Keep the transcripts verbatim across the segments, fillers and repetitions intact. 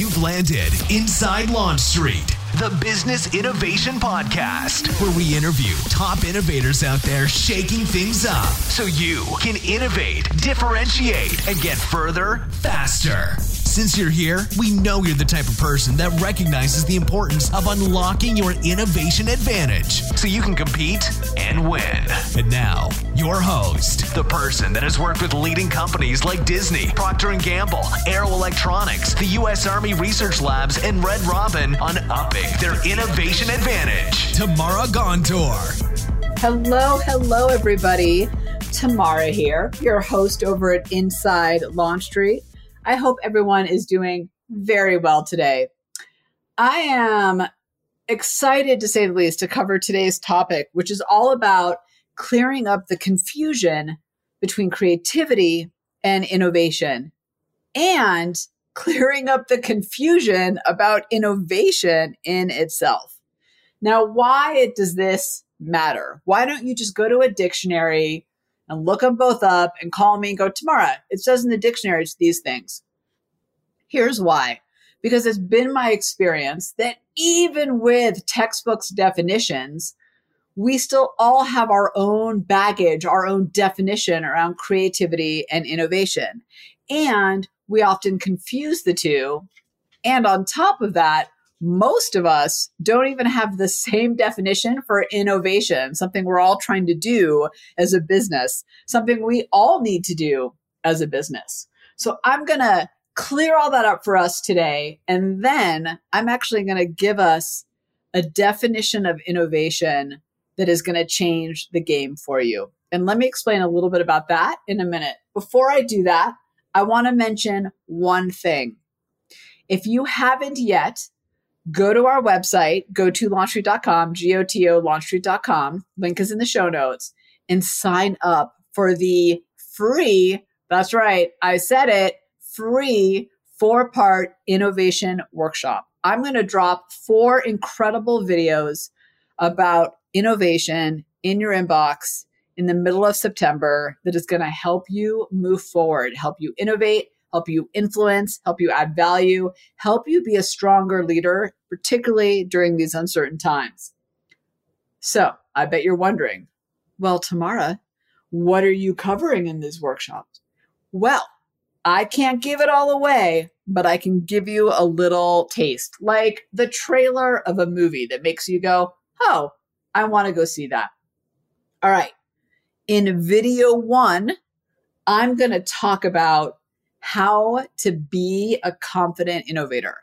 You've landed inside Launch Street, the Business Innovation Podcast, where we interview top innovators out there shaking things up so you can innovate, differentiate, and get further faster. Since you're here, we know you're the type of person that recognizes the importance of unlocking your innovation advantage so you can compete and win. And now, your host, the person that has worked with leading companies like Disney, Procter and Gamble, Aero Electronics, the U S Army Research Labs, and Red Robin on upping their innovation advantage, Tamara Gontor. Hello, hello, everybody. Tamara here, your host over at Inside Launch Street. I hope everyone is doing very well today. I am excited, to say the least, to cover today's topic, which is all about clearing up the confusion between creativity and innovation, and clearing up the confusion about innovation in itself. Now, why does this matter? Why don't you just go to a dictionary and look them both up and call me and go, Tamara, it says in the dictionary it's these things. Here's why. Because it's been my experience that even with textbooks definitions, we still all have our own baggage, our own definition around creativity and innovation. And we often confuse the two. And on top of that, most of us don't even have the same definition for innovation, something we're all trying to do as a business, something we all need to do as a business. So I'm going to clear all that up for us today. And then I'm actually going to give us a definition of innovation that is going to change the game for you. And let me explain a little bit about that in a minute. Before I do that, I want to mention one thing. If you haven't yet, go to our website, go to launch street dot com, G O T O launch street dot com. Link is in the show notes, and sign up for the free, that's right, I said it, free four-part innovation workshop. I'm going to drop four incredible videos about innovation in your inbox in the middle of September that is going to help you move forward, help you innovate, help you influence, help you add value, help you be a stronger leader, particularly during these uncertain times. So I bet you're wondering, well, Tamara, what are you covering in these workshops? Well, I can't give it all away, but I can give you a little taste, like the trailer of a movie that makes you go, oh, I want to go see that. All right. In video one, I'm going to talk about how to be a confident innovator.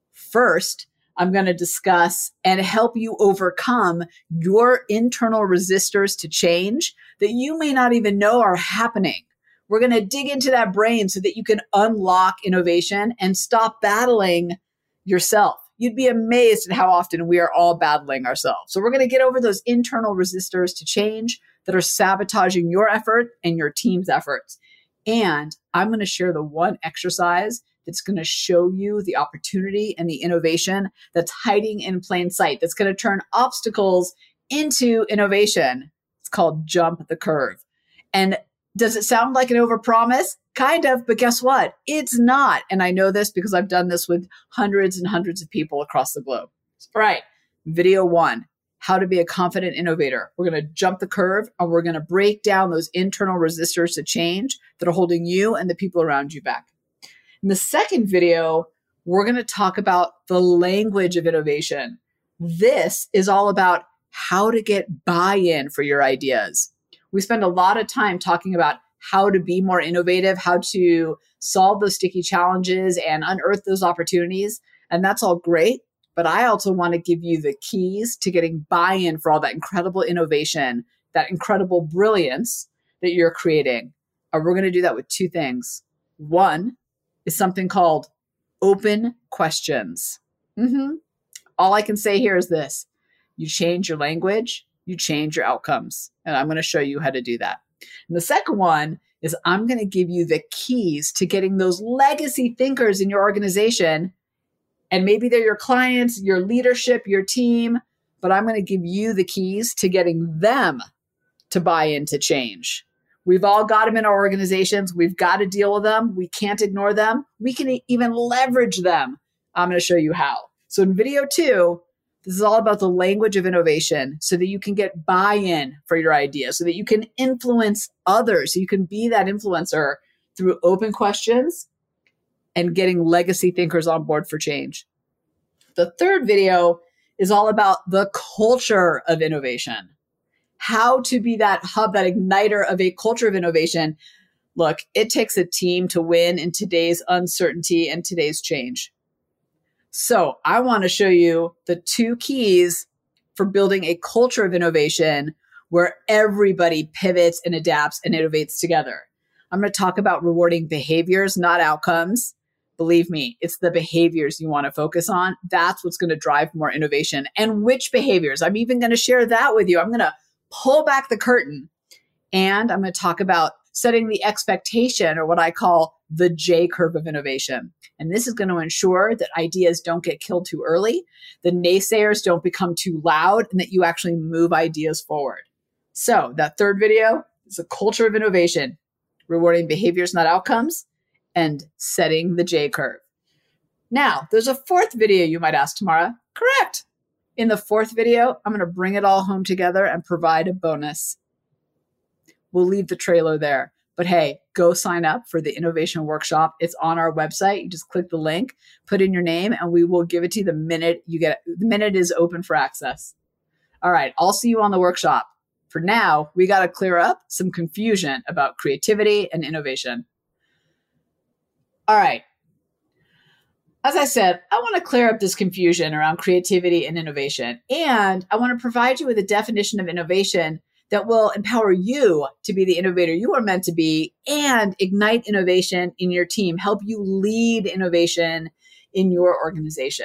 First, I'm going to discuss and help you overcome your internal resistors to change that you may not even know are happening. We're going to dig into that brain so that you can unlock innovation and stop battling yourself. You'd be amazed at how often we are all battling ourselves. So we're going to get over those internal resistors to change that are sabotaging your effort and your team's efforts. And I'm going to share the one exercise that's going to show you the opportunity and the innovation that's hiding in plain sight, that's going to turn obstacles into innovation. It's called Jump the Curve. And does it sound like an overpromise? Kind of, but guess what? It's not. And I know this because I've done this with hundreds and hundreds of people across the globe. All right, video one. How to be a confident innovator. We're going to jump the curve and we're going to break down those internal resistors to change that are holding you and the people around you back. In the second video, we're going to talk about the language of innovation. This is all about how to get buy-in for your ideas. We spend a lot of time talking about how to be more innovative, how to solve those sticky challenges and unearth those opportunities. And that's all great. But I also want to give you the keys to getting buy-in for all that incredible innovation, that incredible brilliance that you're creating. And we're going to do that with two things. One is something called open questions. Mm-hmm. All I can say here is this. You change your language, you change your outcomes. And I'm going to show you how to do that. And the second one is I'm going to give you the keys to getting those legacy thinkers in your organization. And maybe they're your clients, your leadership, your team, but I'm going to give you the keys to getting them to buy into change. We've all got them in our organizations. We've got to deal with them. We can't ignore them. We can even leverage them. I'm going to show you how. So in video two, this is all about the language of innovation so that you can get buy-in for your idea, so that you can influence others, so you can be that influencer through open questions and getting legacy thinkers on board for change. The third video is all about the culture of innovation, how to be that hub, that igniter of a culture of innovation. Look, it takes a team to win in today's uncertainty and today's change. So I want to show you the two keys for building a culture of innovation where everybody pivots and adapts and innovates together. I'm going to talk about rewarding behaviors, not outcomes. Believe me, it's the behaviors you want to focus on. That's what's going to drive more innovation. And which behaviors? I'm even going to share that with you. I'm going to pull back the curtain and I'm going to talk about setting the expectation, or what I call the J curve of innovation. And this is going to ensure that ideas don't get killed too early, the naysayers don't become too loud, and that you actually move ideas forward. So that third video is a culture of innovation, rewarding behaviors, not outcomes, and setting the J curve. Now, there's a fourth video you might ask, Tamara. Correct. In the fourth video, I'm going to bring it all home together and provide a bonus. We'll leave the trailer there. But hey, go sign up for the innovation workshop. It's on our website. You just click the link, put in your name, and we will give it to you the minute you get it. The minute it is open for access. All right, I'll see you on the workshop. For now, we got to clear up some confusion about creativity and innovation. All right. As I said, I want to clear up this confusion around creativity and innovation. And I want to provide you with a definition of innovation that will empower you to be the innovator you are meant to be and ignite innovation in your team, help you lead innovation in your organization.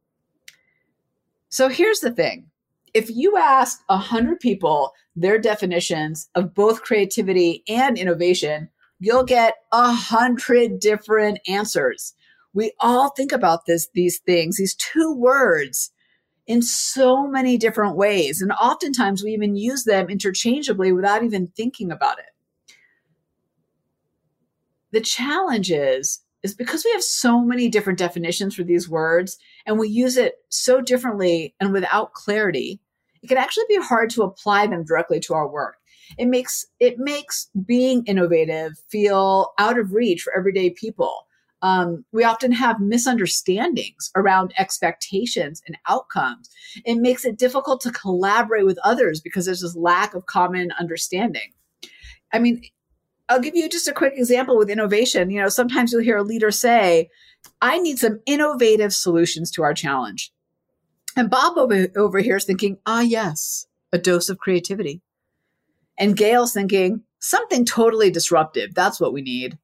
So here's the thing. If you ask one hundred people their definitions of both creativity and innovation, you'll get one hundred different answers. We all think about this, these things, these two words, in so many different ways. And oftentimes we even use them interchangeably without even thinking about it. The challenge is, is because we have so many different definitions for these words and we use it so differently and without clarity, it can actually be hard to apply them directly to our work. It makes, it makes being innovative feel out of reach for everyday people. Um, we often have misunderstandings around expectations and outcomes. It makes it difficult to collaborate with others because there's this lack of common understanding. I mean, I'll give you just a quick example with innovation. You know, sometimes you'll hear a leader say, I need some innovative solutions to our challenge. And Bob over, over here is thinking, ah, yes, a dose of creativity. And Gail's thinking, something totally disruptive. That's what we need.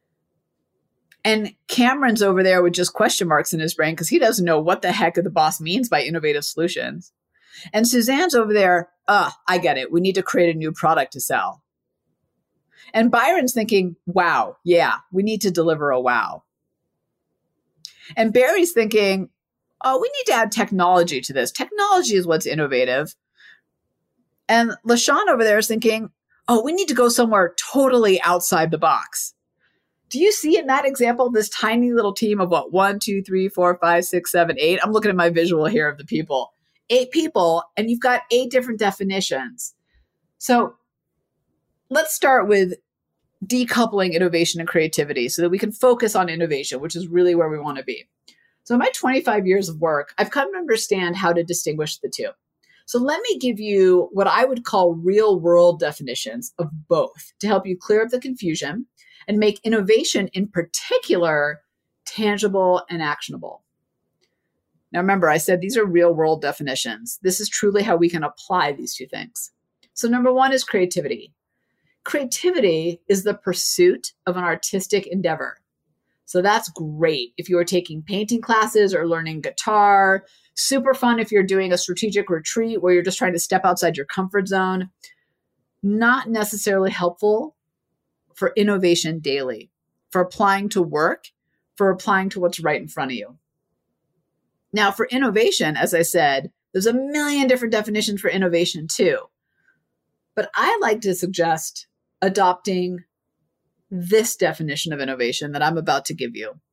And Cameron's over there with just question marks in his brain because he doesn't know what the heck the boss means by innovative solutions. And Suzanne's over there, ah, oh, I get it. We need to create a new product to sell. And Byron's thinking, wow, yeah, we need to deliver a wow. And Barry's thinking, oh, we need to add technology to this. Technology is what's innovative. And LaShawn over there is thinking, oh, we need to go somewhere totally outside the box. Do you see in that example, this tiny little team of what? One, two, three, four, five, six, seven, eight. I'm looking at my visual here of the people. Eight people, and you've got eight different definitions. So let's start with decoupling innovation and creativity so that we can focus on innovation, which is really where we want to be. So in my twenty-five years of work, I've come to understand how to distinguish the two. So let me give you what I would call real world definitions of both to help you clear up the confusion and make innovation in particular tangible and actionable. Now remember, I said these are real world definitions. This is truly how we can apply these two things. So number one is creativity. Creativity is the pursuit of an artistic endeavor. So that's great if you are taking painting classes or learning guitar. Super fun if you're doing a strategic retreat where you're just trying to step outside your comfort zone. Not necessarily helpful for innovation daily, for applying to work, for applying to what's right in front of you. Now, for innovation, as I said, there's a million different definitions for innovation too. But I like to suggest adopting this definition of innovation that I'm about to give you.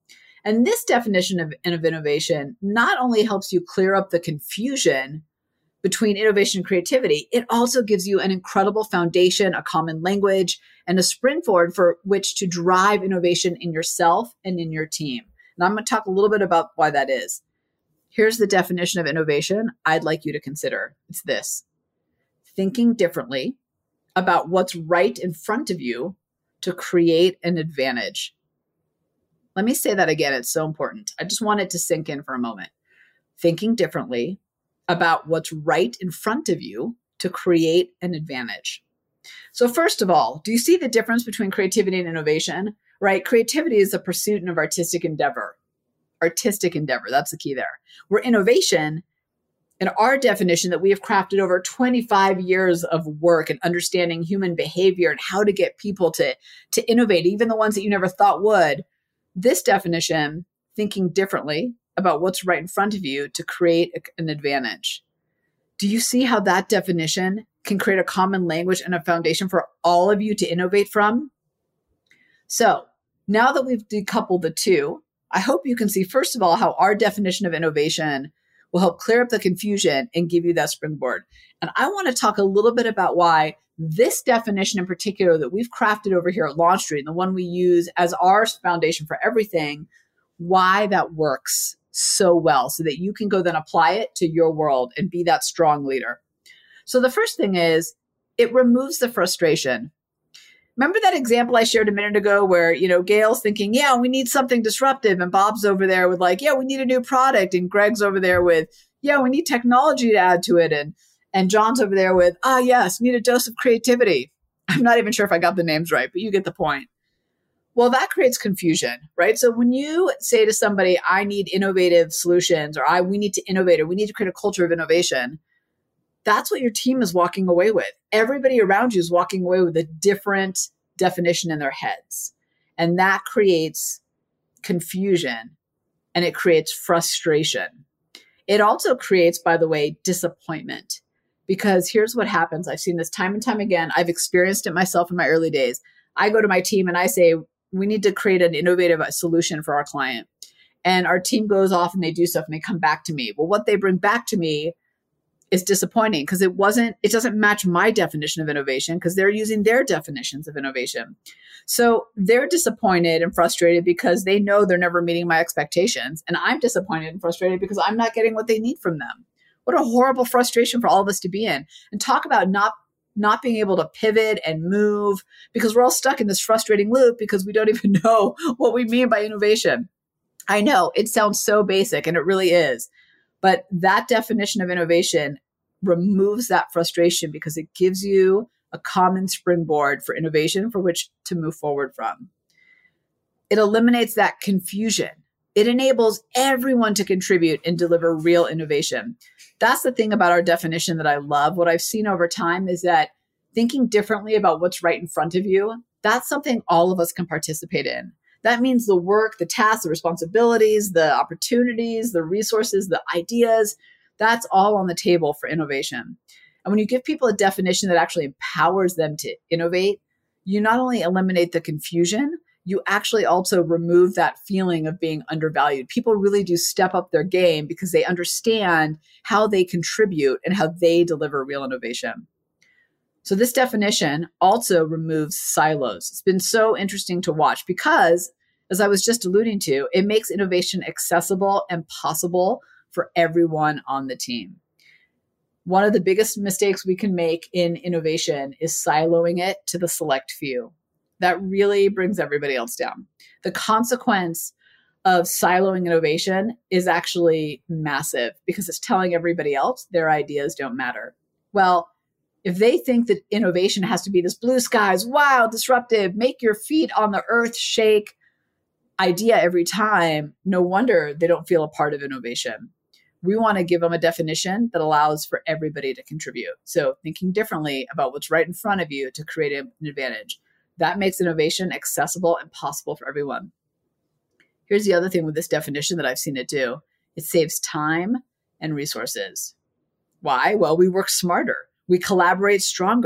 And this definition of, of innovation not only helps you clear up the confusion between innovation and creativity, it also gives you an incredible foundation, a common language, and a springboard for which to drive innovation in yourself and in your team. And I'm going to talk a little bit about why that is. Here's the definition of innovation I'd like you to consider. It's this: thinking differently about what's right in front of you to create an advantage. Let me say that again. It's so important. I just want it to sink in for a moment. Thinking differently about what's right in front of you to create an advantage. So first of all, do you see the difference between creativity and innovation? Right? Creativity is the pursuit of artistic endeavor. Artistic endeavor, that's the key there. Where innovation, in our definition that we have crafted over twenty-five years of work and understanding human behavior and how to get people to, to innovate, even the ones that you never thought would, this definition, thinking differently about what's right in front of you to create a, an advantage. Do you see how that definition can create a common language and a foundation for all of you to innovate from? So now that we've decoupled the two, I hope you can see, first of all, how our definition of innovation will help clear up the confusion and give you that springboard. And I want to talk a little bit about why this definition in particular that we've crafted over here at Launch Street, and the one we use as our foundation for everything, why that works so well so that you can go then apply it to your world and be that strong leader. So the first thing is it removes the frustration. Remember that example I shared a minute ago where, you know, Gail's thinking, yeah, we need something disruptive. And Bob's over there with like, yeah, we need a new product. And Greg's over there with, yeah, we need technology to add to it. And, and John's over there with, ah, yes, need a dose of creativity. I'm not even sure if I got the names right, but you get the point. Well, that creates confusion, right? So when you say to somebody, I need innovative solutions, or I, we need to innovate, or we need to create a culture of innovation, that's what your team is walking away with. Everybody around you is walking away with a different definition in their heads. And that creates confusion and it creates frustration. It also creates, by the way, disappointment. Because here's what happens. I've seen this time and time again. I've experienced it myself in my early days. I go to my team and I say, we need to create an innovative solution for our client. And our team goes off and they do stuff and they come back to me. Well, what they bring back to me is disappointing because it wasn't, it doesn't match my definition of innovation because they're using their definitions of innovation. So they're disappointed and frustrated because they know they're never meeting my expectations. And I'm disappointed and frustrated because I'm not getting what they need from them. What a horrible frustration for all of us to be in. And talk about not not being able to pivot and move because we're all stuck in this frustrating loop because we don't even know what we mean by innovation. I know it sounds so basic and it really is, but that definition of innovation removes that frustration because it gives you a common springboard for innovation for which to move forward from. It eliminates that confusion. It enables everyone to contribute and deliver real innovation. That's the thing about our definition that I love. What I've seen over time is that thinking differently about what's right in front of you, that's something all of us can participate in. That means the work, the tasks, the responsibilities, the opportunities, the resources, the ideas, that's all on the table for innovation. And when you give people a definition that actually empowers them to innovate, you not only eliminate the confusion, you actually also remove that feeling of being undervalued. People really do step up their game because they understand how they contribute and how they deliver real innovation. So this definition also removes silos. It's been so interesting to watch because, as I was just alluding to, it makes innovation accessible and possible for everyone on the team. One of the biggest mistakes we can make in innovation is siloing it to the select few. That really brings everybody else down. The consequence of siloing innovation is actually massive because it's telling everybody else their ideas don't matter. Well, if they think that innovation has to be this blue skies, wild, disruptive, make your feet on the earth shake idea every time, no wonder they don't feel a part of innovation. We want to give them a definition that allows for everybody to contribute. So thinking differently about what's right in front of you to create an advantage. That makes innovation accessible and possible for everyone. Here's the other thing with this definition that I've seen it do. It saves time and resources. Why? Well, we work smarter. We collaborate stronger.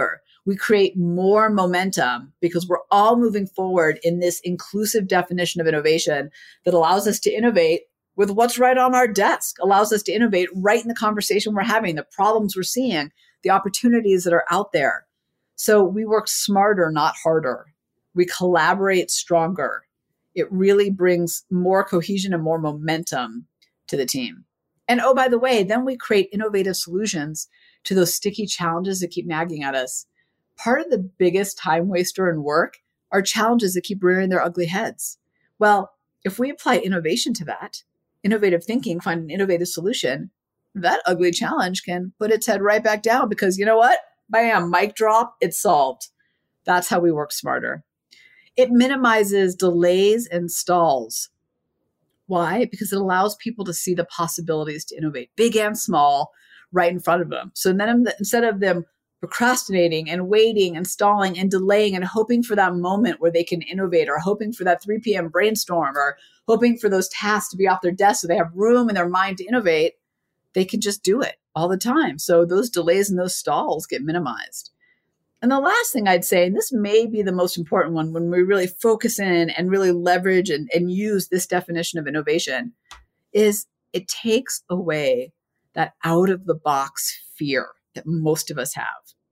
We create more momentum because we're all moving forward in this inclusive definition of innovation that allows us to innovate with what's right on our desk, allows us to innovate right in the conversation we're having, the problems we're seeing, the opportunities that are out there. So we work smarter, not harder. We collaborate stronger. It really brings more cohesion and more momentum to the team. And oh, by the way, then we create innovative solutions to those sticky challenges that keep nagging at us. Part of the biggest time waster in work are challenges that keep rearing their ugly heads. Well, if we apply innovation to that, innovative thinking, find an innovative solution, that ugly challenge can put its head right back down because you know what? Bam, mic drop, it's solved. That's how we work smarter. It minimizes delays and stalls. Why? Because it allows people to see the possibilities to innovate, big and small, right in front of them. So then instead of them procrastinating and waiting and stalling and delaying and hoping for that moment where they can innovate, or hoping for that three p.m. brainstorm, or hoping for those tasks to be off their desk so they have room in their mind to innovate, they can just do it all the time. So those delays and those stalls get minimized. And the last thing I'd say, and this may be the most important one when we really focus in and really leverage and, and use this definition of innovation, is it takes away that out-of-the-box fear that most of us have.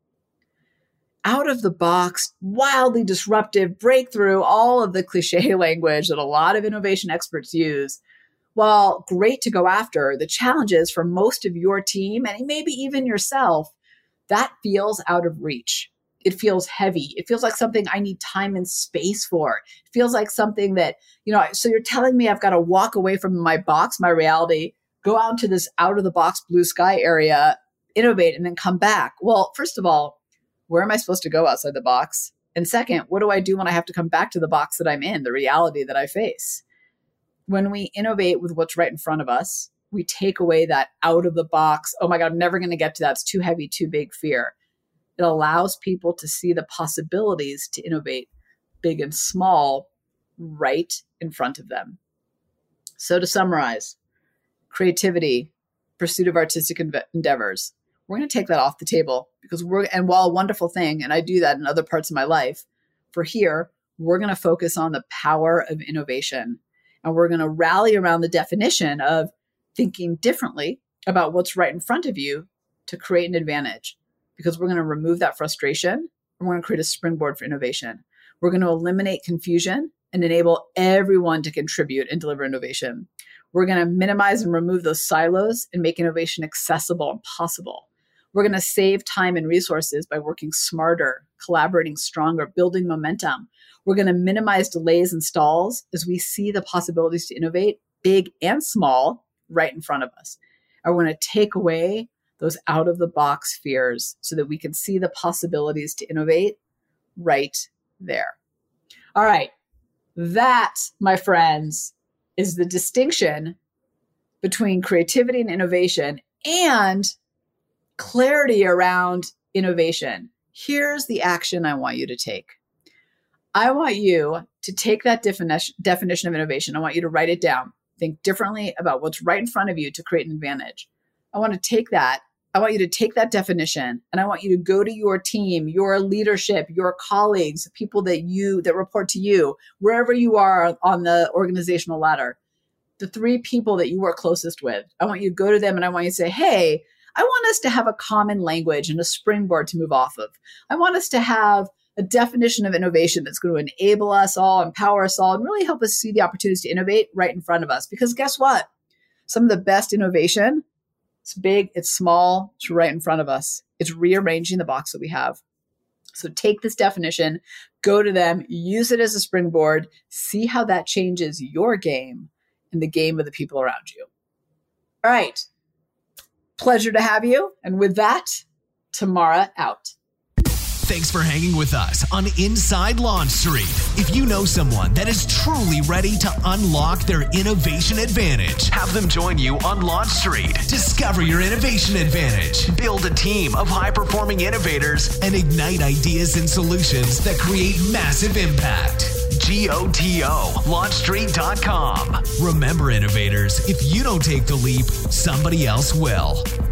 Out-of-the-box, wildly disruptive, breakthrough, all of the cliche language that a lot of innovation experts use. While great to go after, the challenges for most of your team, and maybe even yourself, that feels out of reach. It feels heavy. It feels like something I need time and space for. It feels like something that, you know, so you're telling me I've got to walk away from my box, my reality, go out into this out of the box blue sky area, innovate, and then come back. Well, first of all, where am I supposed to go outside the box? And second, what do I do when I have to come back to the box that I'm in, the reality that I face? When we innovate with what's right in front of us, we take away that out of the box, oh my God, I'm never going to get to that. It's too heavy, too big fear. It allows people to see the possibilities to innovate big and small right in front of them. So to summarize, creativity, pursuit of artistic enve- endeavors, we're going to take that off the table because we're, and while a wonderful thing, and I do that in other parts of my life, for here, we're going to focus on the power of innovation. And we're going to rally around the definition of thinking differently about what's right in front of you to create an advantage, because we're going to remove that frustration and we're going to create a springboard for innovation. We're going to eliminate confusion and enable everyone to contribute and deliver innovation. We're going to minimize and remove those silos and make innovation accessible and possible. We're going to save time and resources by working smarter, collaborating stronger, building momentum. We're going to minimize delays and stalls as we see the possibilities to innovate, big and small, right in front of us. And we're going to take away those out-of-the-box fears so that we can see the possibilities to innovate right there. All right. That, my friends, is the distinction between creativity and innovation and clarity around innovation. Here's the action I want you to take. I want you to take that definition, definition of innovation. I want you to write it down. Think differently about what's right in front of you to create an advantage. I want to take that. I want you to take that definition and I want you to go to your team, your leadership, your colleagues, people that you, that report to you, wherever you are on the organizational ladder, the three people that you work closest with. I want you to go to them and I want you to say, hey, I want us to have a common language and a springboard to move off of. I want us to have a definition of innovation that's going to enable us all, empower us all, and really help us see the opportunities to innovate right in front of us. Because guess what? Some of the best innovation, it's big, it's small, it's right in front of us. It's rearranging the box that we have. So take this definition, go to them, use it as a springboard, see how that changes your game and the game of the people around you. All right. Pleasure to have you. And with that, Tamara out. Thanks for hanging with us on Inside Launch Street. If you know someone that is truly ready to unlock their innovation advantage, have them join you on Launch Street. Discover your innovation advantage. Build a team of high-performing innovators and ignite ideas and solutions that create massive impact. G O T O, launch street dot com. Remember, innovators, if you don't take the leap, somebody else will.